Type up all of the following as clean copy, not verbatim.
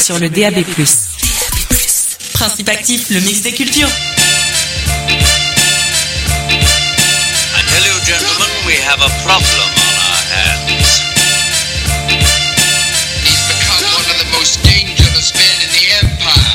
sur le DAB+. Principe actif, le mix des cultures. I tell you, gentlemen, we have a problem on our hands. He's become one of the most dangerous men in the empire.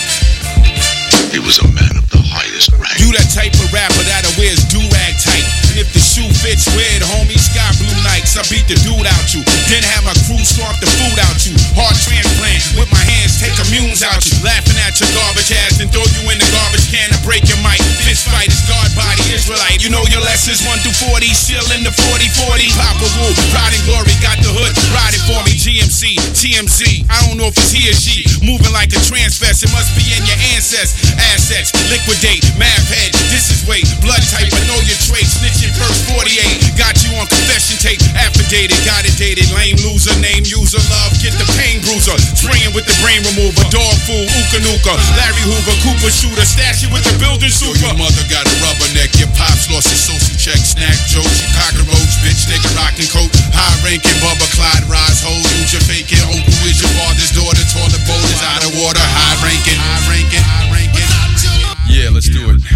He was a man of the highest rank. You that type of rapper that wears do-rag tight. And if the shoe fits, wear it, homie. Sky blue nights, I beat the dude out you. Then have my crew swap the food out you. Heart transplant, with my hands take immunes out you. Laughing at your garbage ass and throw you in the garbage can and break your mic. Fist fight is God body Israelite. You know your lessons 1 through 40. Shill in the 40-40. Papa Wu, pride and glory, got the hood riding for me. GMC, TMZ, I don't know if it's he or she. Moving like a transvest, it must be in your ancestors. Assets, liquidate, math head, this is weight. Blood type, I know your traits. Snitching first 48. Got you on confession tape. Affidavit, got it dated. Lame loser, name user, love, get the pain bruiser. Spraying with the brain remover. Dog food, Uka Nuka. Larry Hoover, Cooper shooter. Stash it with the building super. Your mother got a rubberneck. Your pops lost his social check. Snack jokes, you cockroach, bitch, nigga rockin' coat. High ranking, Bubba Clyde, rise, hold. Use your faking. Uncle is your father's daughter. Toilet bowl is out of water. High ranking, high ranking, high ranking. Yeah, let's do it.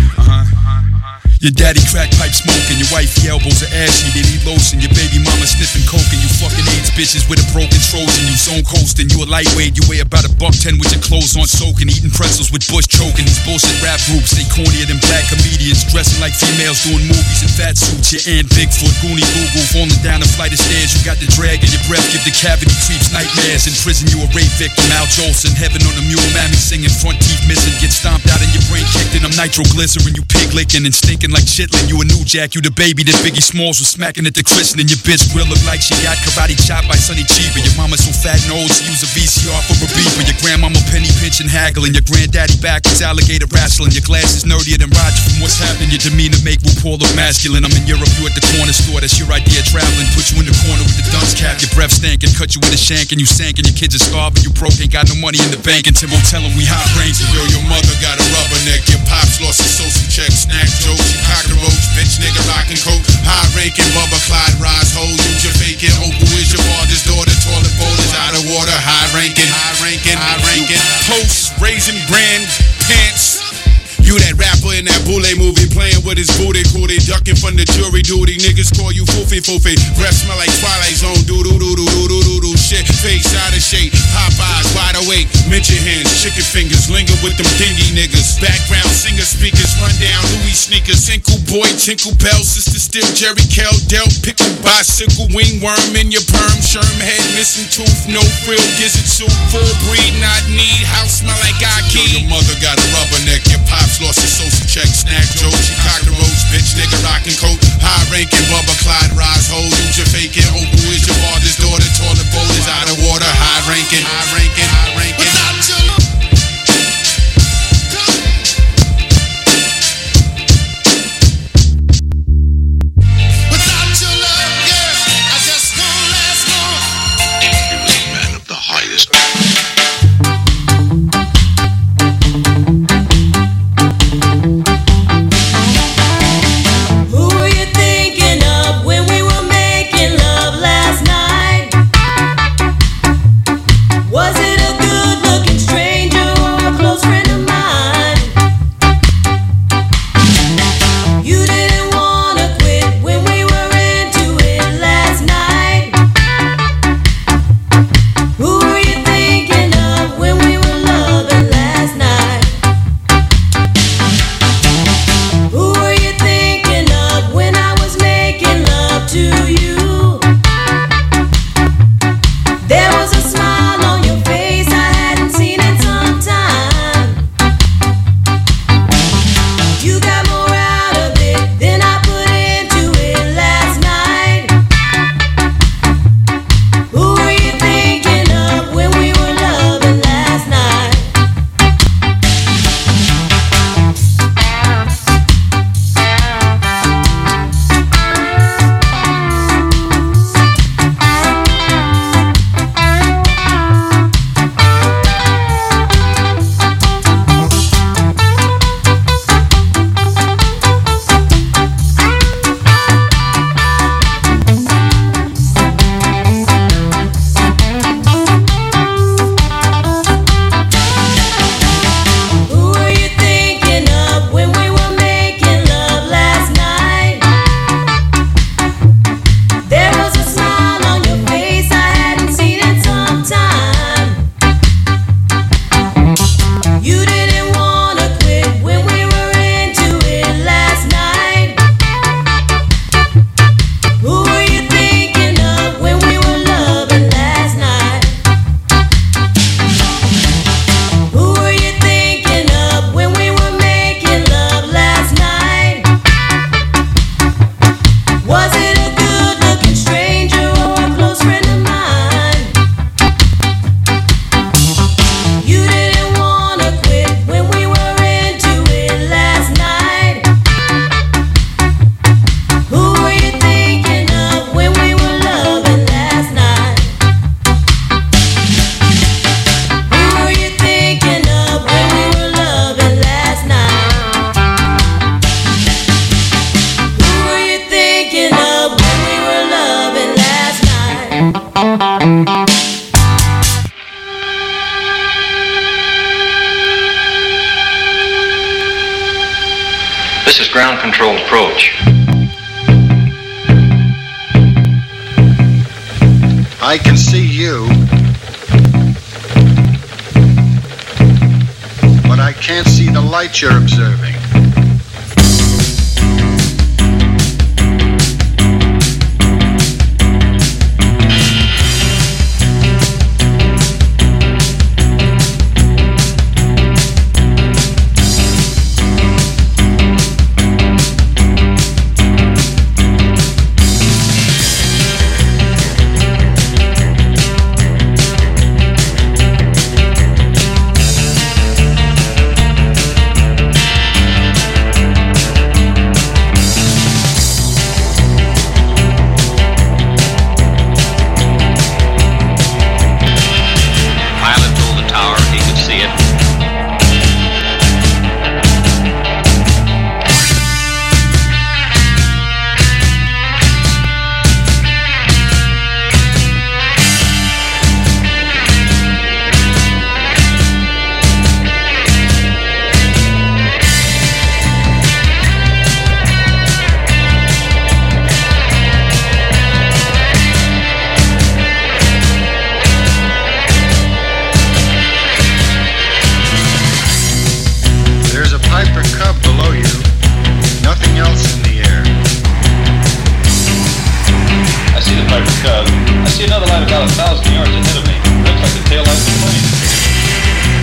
Your daddy crack pipe smoking, your wifey elbows are ashy, they need lotion, your baby mama sniffing coke, and you fucking AIDS bitches with a broken Trojan, you zone coasting, you a lightweight, you weigh about $110 with your clothes on soaking, eating pretzels with Bush choking, these bullshit rap groups, they cornier than black comedians, dressing like females doing movies in fat suits, your Aunt Bigfoot, Goonie Goo Goo, falling down a flight of stairs, you got the drag in your breath, give the cavity creeps nightmares, in prison you a rape victim, Al Jolson, heaven on a mule, mammy singing, front teeth missing, get stomped out and your brain kicked in, I'm nitroglycerin, you pig licking and stinking like chitlin', you a new jack, you the baby that Biggie Smalls was smacking at the christening. Your bitch grill look like she got karate chopped by Sonny Chiba. Your mama so fat and old she use a VCR for a beeper. Your grandmama penny pinching haggling. Your granddaddy backwards alligator wrestling. Your glasses nerdier than Roger from What's Happening. Your demeanor make RuPaul look masculine. I'm in Europe, you at the corner store, that's your idea of traveling. Put you in the corner with the dunce cap, your breath stankin', cut you with a shank and you sank and your kids are starving. You broke, ain't got no money in the bank, and Timbo tell him we hot brains. Yo, your mother got a rubberneck. Your pops lost his social check. Snack jokes, you cockroach, bitch, nigga rockin' coat. High ranking, Bubba Clyde, rise, hold. Use your faking. Uncle is your father's daughter. Toilet bowl is out of water. High ranking, high ranking, high ranking. Post, raisin brand, pants. You that rapper in that Boule movie playing with his booty cootie, ducking from the jury duty. Niggas call you foofy foofy. Breath smell like Twilight Zone. Doo doo doo doo doo doo doo doo. Shit, face out of shape. Popeyes wide awake. Mention hands, chicken fingers. Linger with them dingy niggas. Background singer speakers. Run down Louis sneakers. Inkle boy, tinkle bell. Sister still Jerry Kell dealt. Pickle bicycle. Wing worm in your perm. Sherm head missing tooth. No frill. Gizzard soup. Full breed not need. House smell like Aki. Your mother got a rubberneck. Your pops lost his social check. Snack jokes, you cockroach, bitch, nigga rockin' coat. High ranking, Bubba Clyde, rise, hold. Use your faking. Uncle is your father's daughter. Toilet bowl is out of water. High ranking, high ranking, high ranking. Without your love. Without your love, yeah, I just won't last long. He was a man of the highest. Who are you Was it a good-looking stranger or a close friend of mine? You didn't wanna quit when we were into it last night. Who were you thinking of when we were loving last night? Who were you thinking of when we were loving last night? Who were you thinking of when we were loving last night? This is ground control approach. I can see you, but I can't see the light you're observing. Pilot told the tower he could see it. There's a Piper Cub below you. Nothing else in the air. I see the Piper Cub. I see another light about 1,000 yards ahead of me. Looks like the tail light of the plane.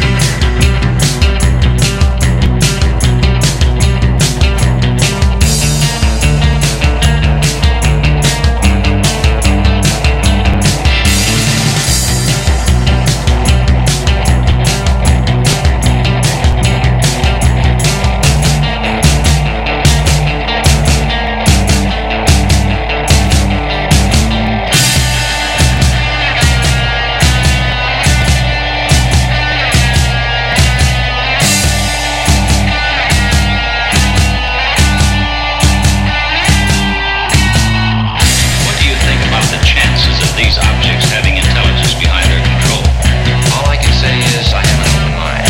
What do you think about the chances of these objects having intelligence behind their control? All I can say is I have an open mind.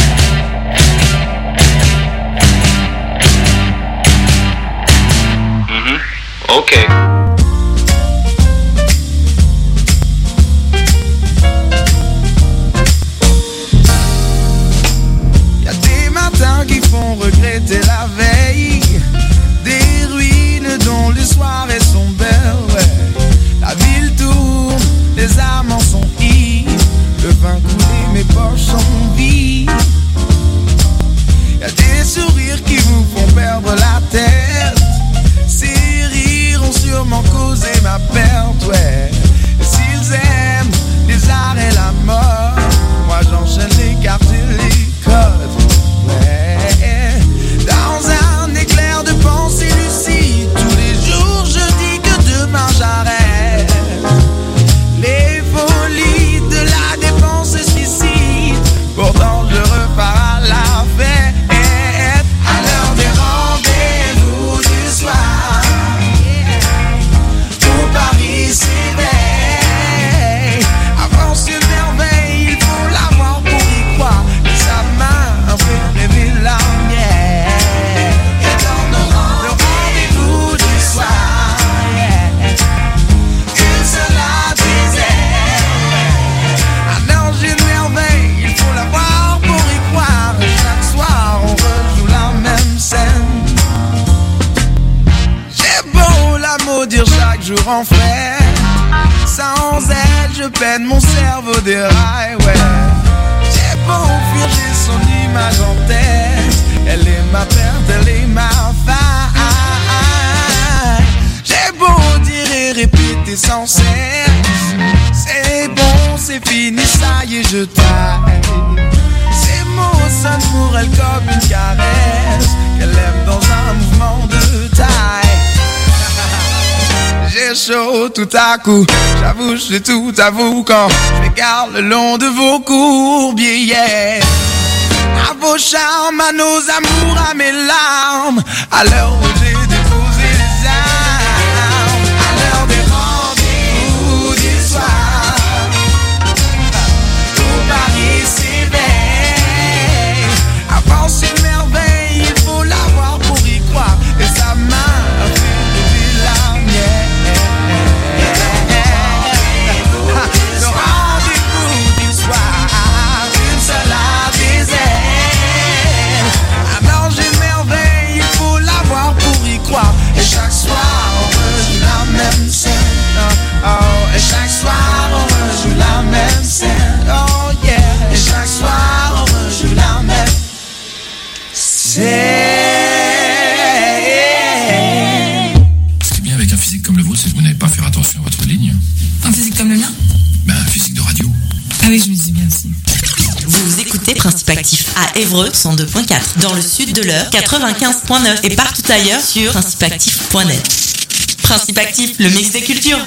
Okay. Y'a des matins qui font regretter la veille, des ruines dont les soirées sont belles, ouais. La ville tourne, les âmes en sont ivres, le vin coulé, mes poches sont vides. Y'a des sourires qui vous font perdre la tête, ces rires ont sûrement causé ma perte, ouais. Et s'ils aiment les arts et la mort, moi j'enchaîne les cartes et les codes, ouais. Dans un éclair de pensée lucide, tous les jours je dis que demain j'arrête. Les folies de la dépense se suicident, pourtant je repars à la fête. À l'heure des rendez-vous du soir, tout Paris s'éveille. Avance une merveille, il faut l'avoir pour y croire. Et sa main fait rêver la mienne. Et dans le rendez-vous du soir, une seule adresse. Un ange, une merveille, il faut l'avoir pour y croire. Et chaque soir, on rejoue la même scène. J'ai beau la maudire chaque jour en fait, sans elle je peine, mon cerveau déraille, ouais. J'ai beau fuir, j'ai son image en tête, elle est ma perte, elle est ma faille. J'ai beau crier sans cesse. C'est bon, c'est fini, ça y est, je taille. Ces mots sonnent pour elle comme une caresse qu'elle aime dans un mouvement de taille. J'ai chaud tout à coup, j'avoue, je tout avoue quand je m'égare le long de vos courbiers, yeah. À vos charmes, à nos amours, à mes larmes, à l'heure où j'ai déposé les armes, à l'heure des rendez-vous du soir, tout Paris s'éveille. Avance une merveille, il faut l'avoir pour y croire, et sa main a fait lever la mienne. Le rendez-vous du soir, une seule à des ailes. Alors j'ai merveille, il faut l'avoir pour y croire. Et chaque soir on rejoue la même scène. Oh, et chaque soir on rejoue la même scène. Oh yeah. Et chaque soir on rejoue la même scène. Ce qui est bien avec un physique comme le vôtre, c'est que vous n'avez pas à faire attention à votre ligne. Un physique comme le mien? Ben, un physique de radio. Ah oui, je me dis bien aussi. Vous écoutez Principe Actif à Évreux 102.4, dans le sud de l'Eure 95.9 et partout ailleurs sur principeactif.net. Principe Actif, le mix des cultures.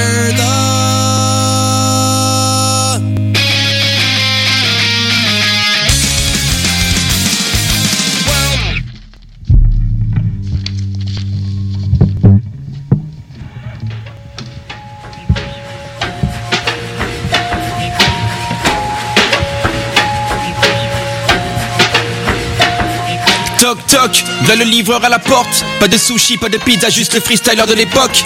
Toc toc, v'là le livreur à la porte. Pas de sushi, pas de pizza, juste le freestyler de l'époque.